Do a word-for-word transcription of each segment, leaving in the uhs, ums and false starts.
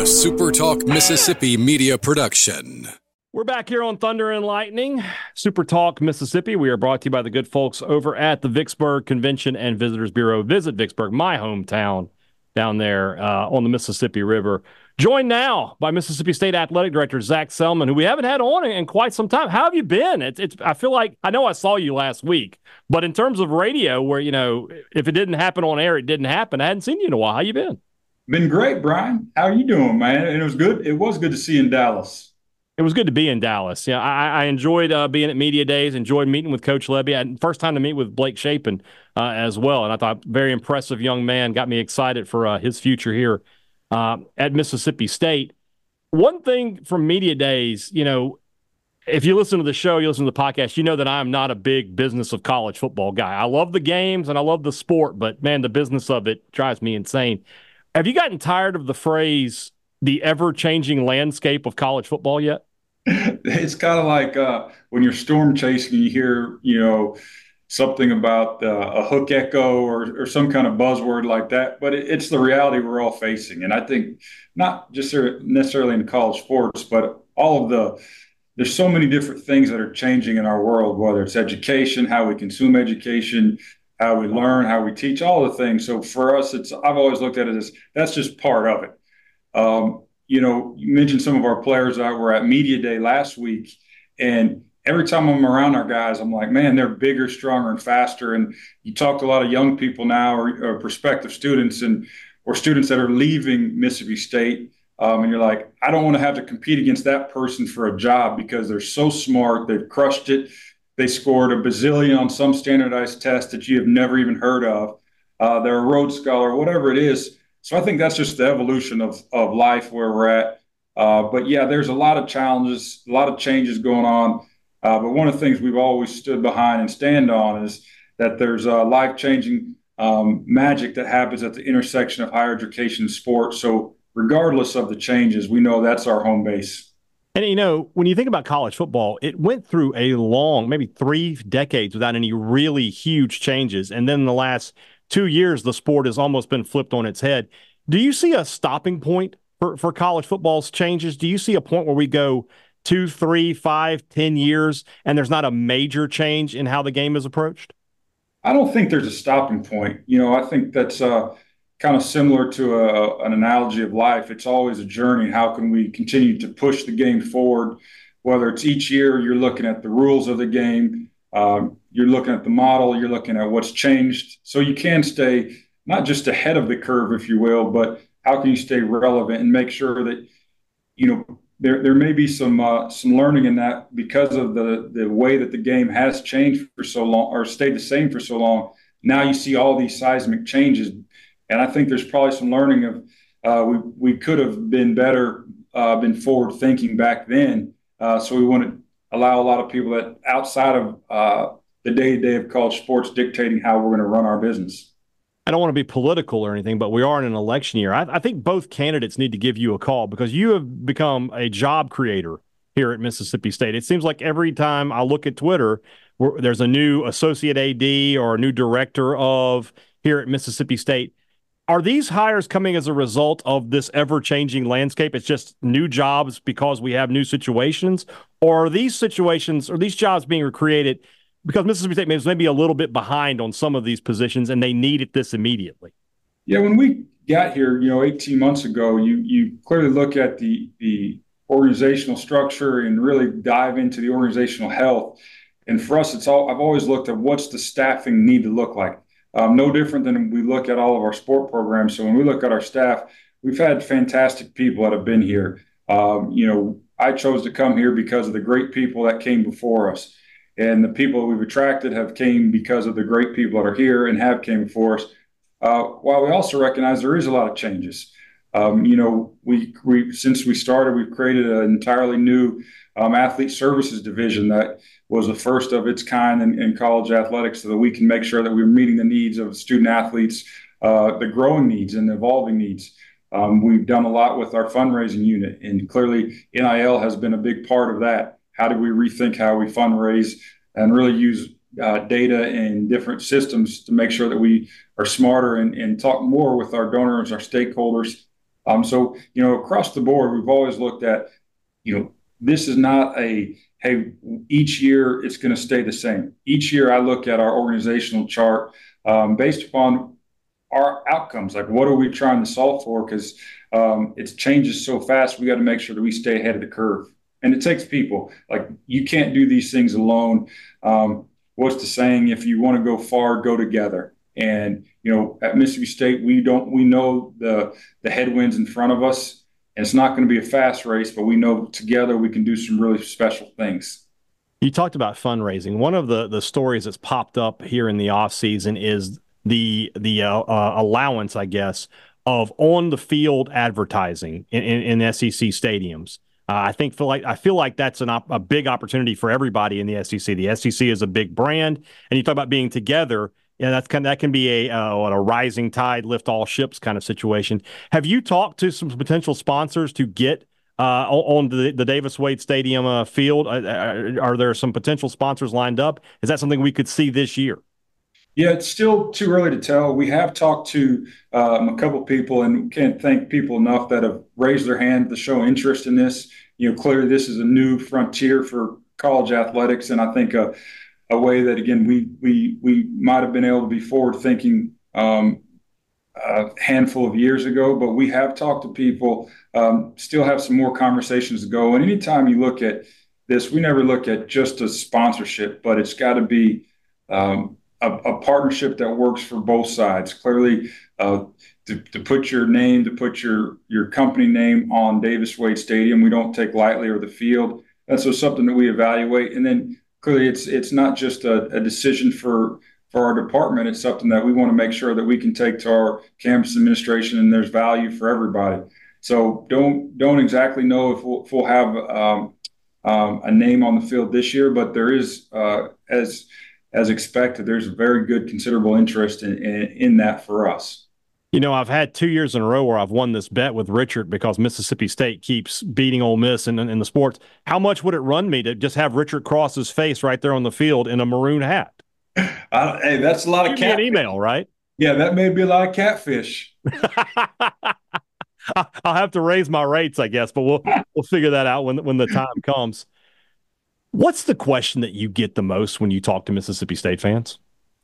A SuperTalk Mississippi media production. We're back here on Thunder and Lightning, Super Talk Mississippi. We are brought to you by the good folks over at the Vicksburg Convention and Visitors Bureau. Visit Vicksburg, my hometown, down there uh, on the Mississippi River. Joined now by Mississippi State Athletic Director Zac Selmon, who we haven't had on in quite some time. How have you been? It's, it's. I feel like I know I saw you last week, but in terms of radio, where you know if it didn't happen on air, it didn't happen. I hadn't seen you in a while. How you been? Been great, Brian. How are you doing, man? And it was good. It was good to see you in Dallas. It was good to be in Dallas. Yeah, I, I enjoyed uh, being at Media Days, enjoyed meeting with Coach Lebby. I had first time to meet with Blake Shapen uh, as well, and I thought very impressive young man. Got me excited for uh, his future here uh, at Mississippi State. One thing from Media Days, you know, if you listen to the show, you listen to the podcast, you know that I'm not a big business of college football guy. I love the games and I love the sport, but, man, the business of it drives me insane. Have you gotten tired of the phrase, the ever-changing landscape of college football yet? It's kind of like uh, when you're storm chasing, you hear, you know, something about uh, a hook echo or, or some kind of buzzword like that. But it, it's the reality we're all facing. And I think not just necessarily in college sports, but all of the – there's so many different things that are changing in our world, whether it's education, how we consume education, how we learn, how we teach, all the things. So for us, it's I've always looked at it as that's just part of it. Um, you know, you mentioned some of our players that were at Media Day last week, and every time I'm around our guys, I'm like, man, they're bigger, stronger, and faster. And you talk to a lot of young people now, or, or prospective students, and or students that are leaving Mississippi State, um, and you're like, I don't want to have to compete against that person for a job because they're so smart, they've crushed it, they scored a bazillion on some standardized test that you have never even heard of. Uh, they're a Rhodes Scholar, whatever it is. So I think that's just the evolution of, of life where we're at. Uh, but, yeah, there's a lot of challenges, a lot of changes going on. Uh, but one of the things we've always stood behind and stand on is that there's a life-changing um, magic that happens at the intersection of higher education and sports. So regardless of the changes, we know that's our home base. And, you know, when you think about college football, it went through a long, maybe three decades without any really huge changes. And then in the last two years, the sport has almost been flipped on its head. Do you see a stopping point for, for college football's changes? Do you see a point where we go two, three, five, ten years and there's not a major change in how the game is approached? I don't think there's a stopping point. You know, I think that's uh, kind of similar to a, an analogy of life. It's always a journey. How can we continue to push the game forward? Whether it's each year, you're looking at the rules of the game, um, you're looking at the model, you're looking at what's changed. So you can stay not just ahead of the curve, if you will, but how can you stay relevant and make sure that, you know, there there may be some uh, some learning in that because of the the way that the game has changed for so long or stayed the same for so long. Now you see all these seismic changes. And I think there's probably some learning of uh, we we could have been better, uh, been forward thinking back then. Uh, so we want to allow a lot of people that outside of uh, the day-to-day of college sports dictating how we're going to run our business. I don't want to be political or anything, but we are in an election year. I, I think both candidates need to give you a call because you have become a job creator here at Mississippi State. It seems like every time I look at Twitter, there's a new associate A D or a new director of here at Mississippi State. Are these hires coming as a result of this ever-changing landscape? It's just new jobs because we have new situations? Or are these situations, or these jobs being created because Mississippi State is maybe a little bit behind on some of these positions and they needed this immediately? Yeah, when we got here, you know, eighteen months ago, you you clearly look at the the organizational structure and really dive into the organizational health. And for us, it's all I've always looked at what's the staffing need to look like. Um, no different than we look at all of our sport programs. So when we look at our staff, we've had fantastic people that have been here. Um, you know, I chose to come here because of the great people that came before us. And the people that we've attracted have came because of the great people that are here and have came before us. Uh, while we also recognize there is a lot of changes. Um, you know, we, we since we started, we've created an entirely new um, athlete services division that was the first of its kind in, in college athletics, so that we can make sure that we're meeting the needs of student athletes, uh, the growing needs and the evolving needs. Um, we've done a lot with our fundraising unit, and clearly N I L has been a big part of that. How do we rethink how we fundraise and really use uh, data and different systems to make sure that we are smarter and, and talk more with our donors, our stakeholders? Um, so, you know, across the board, we've always looked at, you know, this is not a, hey, each year it's going to stay the same. Each year I look at our organizational chart um, based upon our outcomes. Like, what are we trying to solve for? Because um, it changes so fast. We got to make sure that we stay ahead of the curve. And it takes people. Like, you can't do these things alone. Um, what's the saying? If you want to go far, go together. And, you know, at Mississippi State, we don't, we know the, the headwinds in front of us. And it's not going to be a fast race, but we know together we can do some really special things. You talked about fundraising. One of the, the stories that's popped up here in the offseason is the the uh, uh, allowance, I guess, of on the field advertising in, in, in S E C stadiums. Uh, I think feel like I feel like that's an op- a big opportunity for everybody in the S E C. The S E C is a big brand, and you talk about being together. Yeah, that's kind of, that can be a uh, a rising tide lift all ships kind of situation. Have you talked to some potential sponsors to get uh, on the, the Davis Wade Stadium uh, field? Uh, are there some potential sponsors lined up? Is that something we could see this year? Yeah, it's still too early to tell. We have talked to um, a couple of people, and can't thank people enough that have raised their hand to show interest in this. You know, clearly this is a new frontier for college athletics, and I think a, a way that, again, we we we might have been able to be forward thinking um, a handful of years ago. But we have talked to people. Um, still have some more conversations to go. And anytime you look at this, we never look at just a sponsorship, but it's got to be um, A, a partnership that works for both sides. Clearly, uh, to, to put your name, to put your your company name on Davis Wade Stadium, we don't take lightly, or the field. That's so something that we evaluate. And then clearly, it's it's not just a, a decision for for our department. It's something that we want to make sure that we can take to our campus administration, and there's value for everybody. So don't don't exactly know if we'll, if we'll have um, um, a name on the field this year, but there is uh, as As expected, there's a very good, considerable interest in, in, in that for us. You know, I've had two years in a row where I've won this bet with Richard because Mississippi State keeps beating Ole Miss in, in the sports. How much would it run me to just have Richard Cross's face right there on the field in a maroon hat? Uh, hey, that's a lot of catfish. An email, right? Yeah, that may be a lot of catfish. I'll have to raise my rates, I guess, but we'll we'll figure that out when when the time comes. What's the question that you get the most when you talk to Mississippi State fans?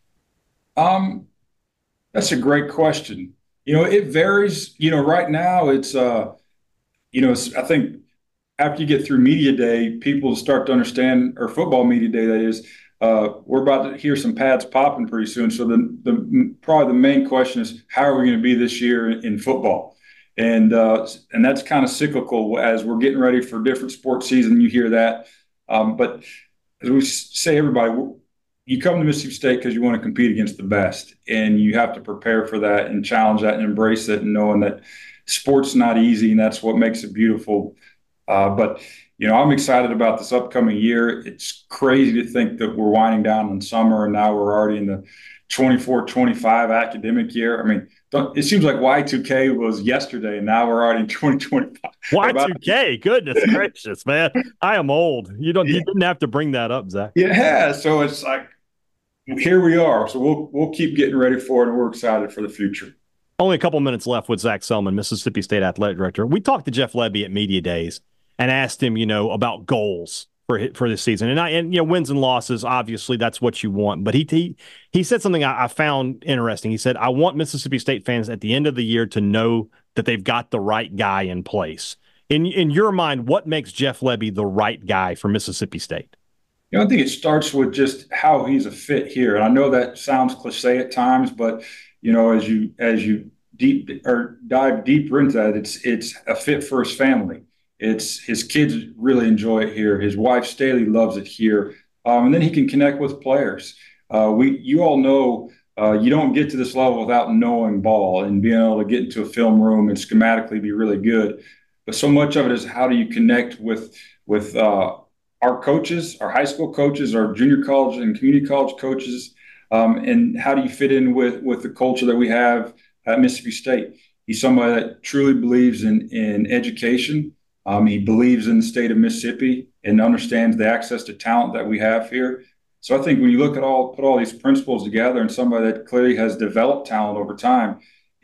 Um, that's a great question. You know, it varies. You know, right now it's, uh, you know, I think after you get through media day, people start to understand, or football media day, that is, uh, we're about to hear some pads popping pretty soon. So the, the probably the main question is, how are we going to be this year in, in football? And uh, and that's kind of cyclical as we're getting ready for different sports season. You hear that. Um, but as we say, everybody, you come to Mississippi State because you want to compete against the best, and you have to prepare for that and challenge that and embrace it, and knowing that sport's not easy, and that's what makes it beautiful. Uh, but, you know, I'm excited about this upcoming year. It's crazy to think that we're winding down in summer, and now we're already in the twenty-four twenty-five academic year. I mean, it seems like Y two K was yesterday, and now we're already in twenty twenty-five. Y two K, goodness gracious, man. I am old. You don't. Yeah. You didn't have to bring that up, Zach. Yeah, so it's like, here we are. So we'll we'll keep getting ready for it, and we're excited for the future. Only a couple minutes left with Zach Selman, Mississippi State Athletic Director. We talked to Jeff Lebby at Media Days and asked him, you know, about goals for for this season. And I and you know, wins and losses, obviously that's what you want. But he he he said something I, I found interesting. He said, I want Mississippi State fans at the end of the year to know that they've got the right guy in place. In in your mind, what makes Jeff Lebby the right guy for Mississippi State? You know, I think it starts with just how he's a fit here. And I know that sounds cliche at times, but you know, as you as you deep or dive deeper into that, it's it's a fit for his family. It's his kids really enjoy it here. His wife Staley loves it here, um, and then he can connect with players. Uh, we, you all know, uh, you don't get to this level without knowing ball and being able to get into a film room and schematically be really good. But so much of it is how do you connect with with uh, our coaches, our high school coaches, our junior college and community college coaches, um, and how do you fit in with with the culture that we have at Mississippi State? He's somebody that truly believes in in education. Um, he believes in the state of Mississippi and understands the access to talent that we have here. So I think when you look at all, put all these principles together, and somebody that clearly has developed talent over time,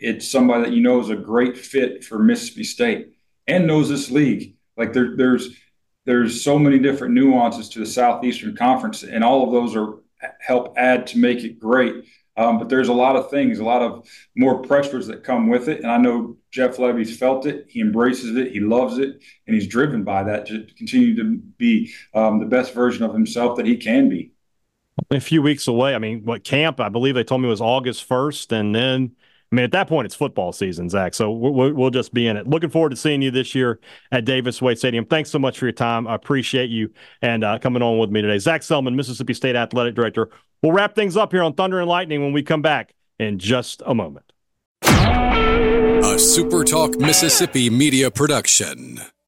it's somebody that you know is a great fit for Mississippi State and knows this league. Like there, there's there's so many different nuances to the Southeastern Conference, and all of those are help add to make it great. Um, but there's a lot of things, a lot of more pressures that come with it. And I know Jeff Lebby's felt it. He embraces it. He loves it. And he's driven by that to continue to be um, the best version of himself that he can be. A few weeks away. I mean, what camp, I believe they told me was August first. And then, I mean, at that point, it's football season, Zach. So we'll, we'll just be in it. Looking forward to seeing you this year at Davis Wade Stadium. Thanks so much for your time. I appreciate you and uh, coming on with me today. Zach Selman, Mississippi State Athletic Director. We'll wrap things up here on Thunder and Lightning when we come back in just a moment. A SuperTalk Mississippi media production.